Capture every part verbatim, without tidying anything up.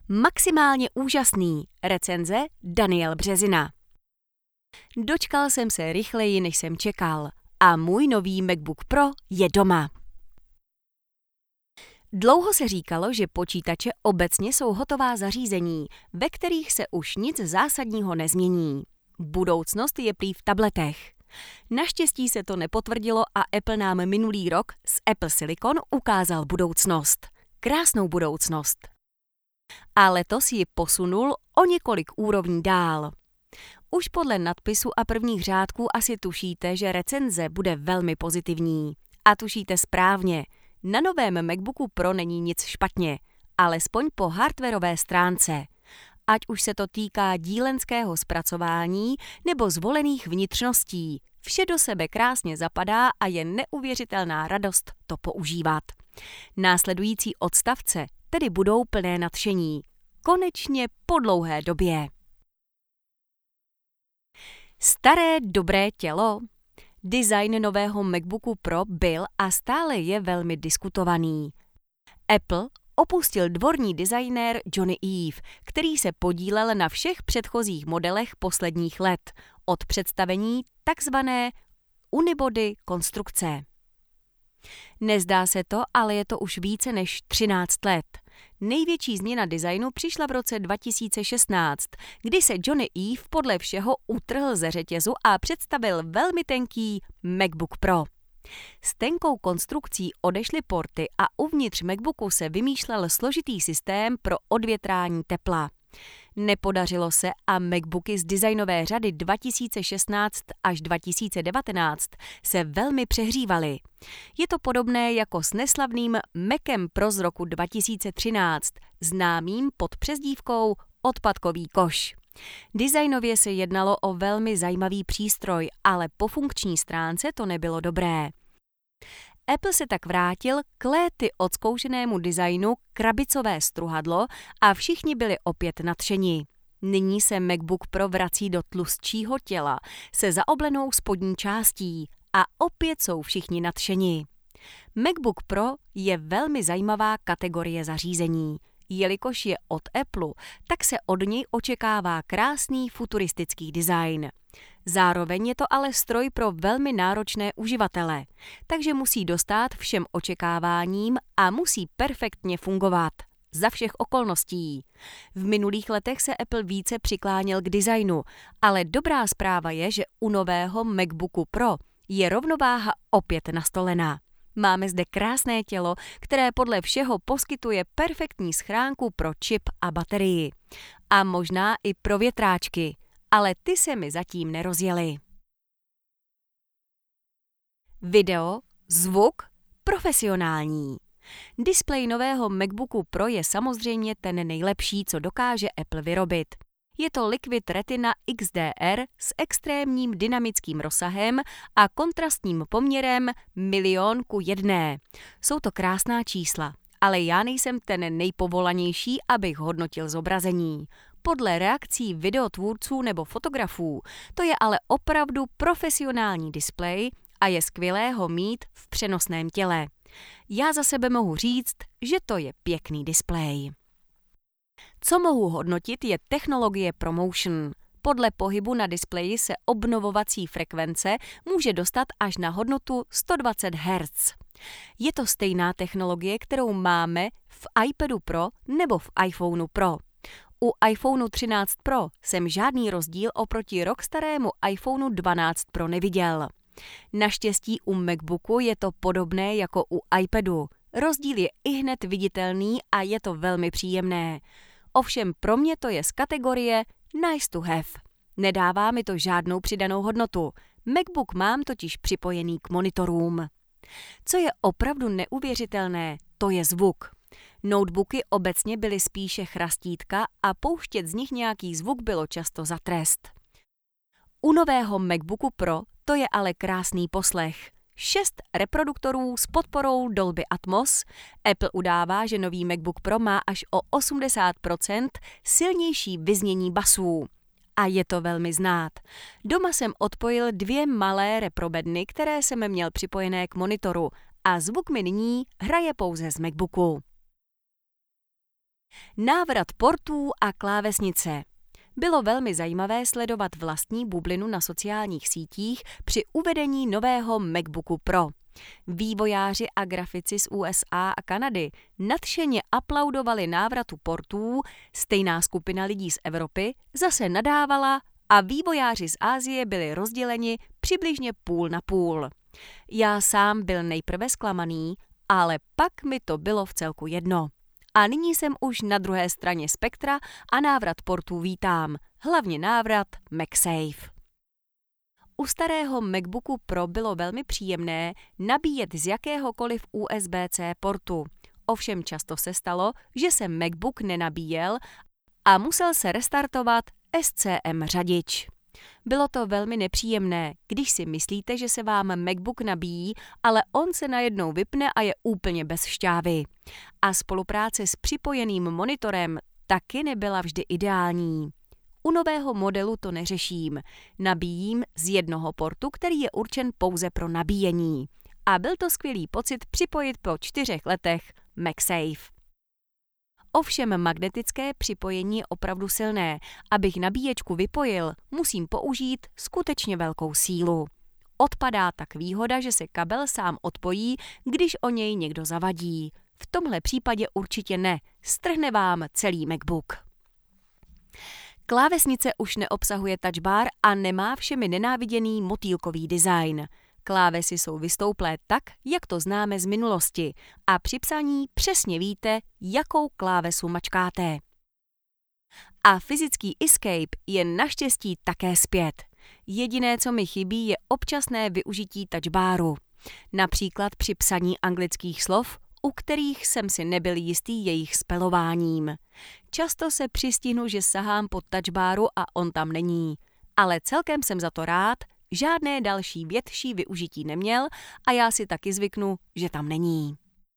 Maximálně úžasný, recenze Daniel Březina. Dočkal jsem se rychleji, než jsem čekal, a můj nový MacBook Pro je doma. Dlouho se říkalo, že počítače obecně jsou hotová zařízení, ve kterých se už nic zásadního nezmění. Budoucnost je prý v tabletech. Naštěstí se to nepotvrdilo a Apple nám minulý rok z Apple Silicon ukázal budoucnost. Krásnou budoucnost. A letos ji posunul o několik úrovní dál. Už podle nadpisu a prvních řádků asi tušíte, že recenze bude velmi pozitivní. A tušíte správně, na novém MacBooku Pro není nic špatně, alespoň po hardwarové stránce. Ať už se to týká dílenského zpracování nebo zvolených vnitřností, vše do sebe krásně zapadá a je neuvěřitelná radost to používat. Následující odstavce tedy budou plné nadšení. Konečně po dlouhé době. Staré dobré tělo. Design nového MacBooku Pro byl a stále je velmi diskutovaný. Apple opustil dvorní designér Jony Ive, který se podílel na všech předchozích modelech posledních let, od představení takzvané unibody konstrukce. Nezdá se to, ale je to už více než třináct let. Největší změna designu přišla v roce dva tisíce šestnáct, kdy se Jony Ive podle všeho utrhl ze řetězu a představil velmi tenký MacBook Pro. S tenkou konstrukcí odešly porty a uvnitř MacBooku se vymýšlel složitý systém pro odvětrání tepla. Nepodařilo se a MacBooky z designové řady dva tisíce šestnáct až dva tisíce devatenáct se velmi přehřívaly. Je to podobné jako s neslavným Macem Pro z roku dva tisíce třináct, známým pod přezdívkou odpadkový koš. Designově se jednalo o velmi zajímavý přístroj, ale po funkční stránce to nebylo dobré. Apple se tak vrátil k léty odzkoušenému designu krabicové struhadlo a všichni byli opět nadšeni. Nyní se MacBook Pro vrací do tlustšího těla se zaoblenou spodní částí a opět jsou všichni nadšeni. MacBook Pro je velmi zajímavá kategorie zařízení. Jelikož je od Apple, tak se od něj očekává krásný futuristický design. Zároveň je to ale stroj pro velmi náročné uživatele, takže musí dostát všem očekáváním a musí perfektně fungovat. Za všech okolností. V minulých letech se Apple více přikláněl k designu, ale dobrá zpráva je, že u nového MacBooku Pro je rovnováha opět nastolená. Máme zde krásné tělo, které podle všeho poskytuje perfektní schránku pro čip a baterii. A možná i pro větráčky, ale ty se mi zatím nerozjely. Video, zvuk, profesionální. Displej nového MacBooku Pro je samozřejmě ten nejlepší, co dokáže Apple vyrobit. Je to Liquid Retina X D R s extrémním dynamickým rozsahem a kontrastním poměrem milion ku jedné. Jsou to krásná čísla, ale já nejsem ten nejpovolanější, abych hodnotil zobrazení. Podle reakcí videotvůrců nebo fotografů to je ale opravdu profesionální displej a je skvělé ho mít v přenosném těle. Já za sebe mohu říct, že to je pěkný displej. Co mohu hodnotit, je technologie ProMotion. Podle pohybu na displeji se obnovovací frekvence může dostat až na hodnotu sto dvacet hertzů. Je to stejná technologie, kterou máme v iPadu Pro nebo v iPhoneu Pro. U iPhoneu třináct Pro jsem žádný rozdíl oproti rok starému iPhoneu dvanáct Pro neviděl. Naštěstí u MacBooku je to podobné jako u iPadu. Rozdíl je ihned viditelný a je to velmi příjemné. Ovšem pro mě to je z kategorie nice to have. Nedává mi to žádnou přidanou hodnotu. MacBook mám totiž připojený k monitorům. Co je opravdu neuvěřitelné, to je zvuk. Notebooky obecně byly spíše chrastítka a pouštět z nich nějaký zvuk bylo často za trest. U nového MacBooku Pro to je ale krásný poslech. Šest reproduktorů s podporou Dolby Atmos. Apple udává, že nový MacBook Pro má až o osmdesát procent silnější vyznění basů. A je to velmi znát. Doma jsem odpojil dvě malé reprobedny, které jsem měl připojené k monitoru a zvuk mi nyní hraje pouze z MacBooku. Návrat portů a klávesnice. Bylo velmi zajímavé sledovat vlastní bublinu na sociálních sítích při uvedení nového MacBooku Pro. Vývojáři a grafici z U S A a Kanady nadšeně aplaudovali návratu portů, stejná skupina lidí z Evropy zase nadávala a vývojáři z Asie byli rozděleni přibližně půl na půl. Já sám byl nejprve zklamaný, ale pak mi to bylo vcelku jedno. A nyní jsem už na druhé straně spektra a návrat portů vítám, hlavně návrat MagSafe. U starého MacBooku Pro bylo velmi příjemné nabíjet z jakéhokoliv U S B C portu. Ovšem často se stalo, že se MacBook nenabíjel a musel se restartovat S C M řadič. Bylo to velmi nepříjemné, když si myslíte, že se vám MacBook nabíjí, ale on se najednou vypne a je úplně bez šťávy. A spolupráce s připojeným monitorem taky nebyla vždy ideální. U nového modelu to neřeším. Nabíjím z jednoho portu, který je určen pouze pro nabíjení. A byl to skvělý pocit připojit po čtyřech letech MagSafe. Ovšem magnetické připojení je opravdu silné. Abych nabíječku vypojil, musím použít skutečně velkou sílu. Odpadá tak výhoda, že se kabel sám odpojí, když o něj někdo zavadí. V tomhle případě určitě ne. Strhne vám celý MacBook. Klávesnice už neobsahuje touch bar a nemá všemi nenáviděný motýlkový design. Klávesy jsou vystouplé tak, jak to známe z minulosti a při psaní přesně víte, jakou klávesu mačkáte. A fyzický escape je naštěstí také zpět. Jediné, co mi chybí, je občasné využití touch baru. Například při psaní anglických slov, u kterých jsem si nebyl jistý jejich spelováním. Často se přistihnu, že sahám po touch baru a on tam není. Ale celkem jsem za to rád, žádné další větší využití neměl a já si taky zvyknu, že tam není.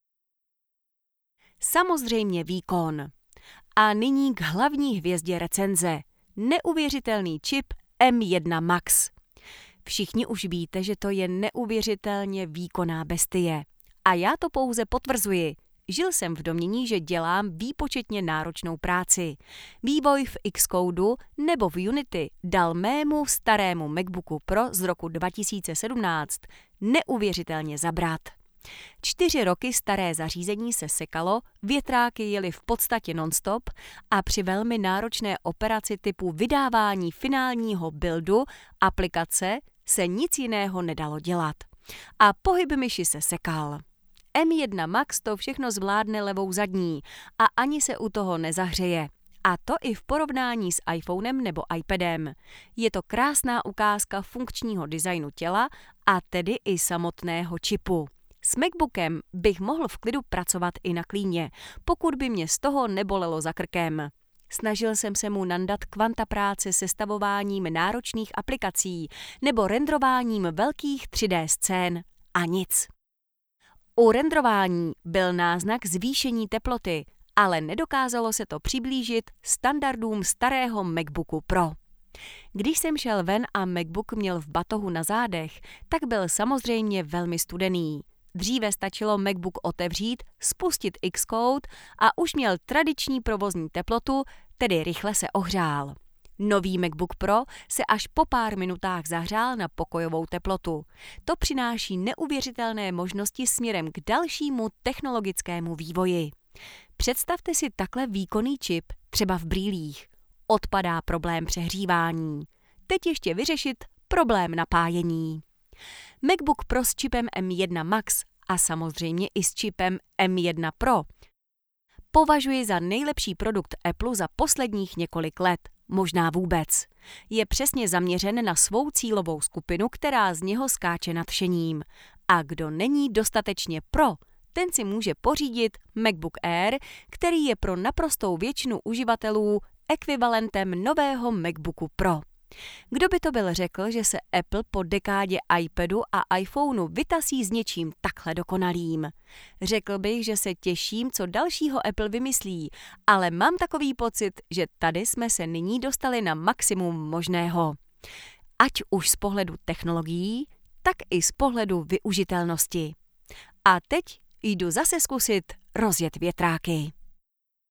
Samozřejmě výkon. A nyní k hlavní hvězdě recenze. Neuvěřitelný čip M jedna Max. Všichni už víte, že to je neuvěřitelně výkonná bestie. A já to pouze potvrzuji. Žil jsem v domnění, že dělám výpočetně náročnou práci. Vývoj v Xcodeu nebo v Unity dal mému starému MacBooku Pro z roku dva tisíce sedmnáct neuvěřitelně zabrat. Čtyři roky staré zařízení se sekalo, větráky jely v podstatě non-stop a při velmi náročné operaci typu vydávání finálního buildu aplikace se nic jiného nedalo dělat. A pohyb myši se sekal. M jedna Max to všechno zvládne levou zadní a ani se u toho nezahřeje. A to i v porovnání s iPhonem nebo iPadem. Je to krásná ukázka funkčního designu těla a tedy i samotného čipu. S MacBookem bych mohl v klidu pracovat i na klíně, pokud by mě z toho nebolelo za krkem. Snažil jsem se mu nandat kvanta práce sestavováním náročných aplikací nebo rendrováním velkých tři dé scén a nic. U rendrování byl náznak zvýšení teploty, ale nedokázalo se to přiblížit standardům starého MacBooku Pro. Když jsem šel ven a MacBook měl v batohu na zádech, tak byl samozřejmě velmi studený. Dříve stačilo MacBook otevřít, spustit Xcode a už měl tradiční provozní teplotu, tedy rychle se ohřál. Nový MacBook Pro se až po pár minutách zahřál na pokojovou teplotu. To přináší neuvěřitelné možnosti směrem k dalšímu technologickému vývoji. Představte si takhle výkonný čip, třeba v brýlích. Odpadá problém přehřívání. Teď ještě vyřešit problém napájení. MacBook Pro s čipem M jedna Max a samozřejmě i s čipem M jedna Pro považuji za nejlepší produkt Apple za posledních několik let, možná vůbec. Je přesně zaměřen na svou cílovou skupinu, která z něho skáče nadšením. A kdo není dostatečně pro, ten si může pořídit MacBook Air, který je pro naprostou většinu uživatelů ekvivalentem nového MacBooku Pro. Kdo by to byl řekl, že se Apple po dekádě iPadu a iPhoneu vytasí s něčím takhle dokonalým? Řekl bych, že se těším, co dalšího Apple vymyslí, ale mám takový pocit, že tady jsme se nyní dostali na maximum možného. Ať už z pohledu technologií, tak i z pohledu využitelnosti. A teď jdu zase zkusit rozjet větráky.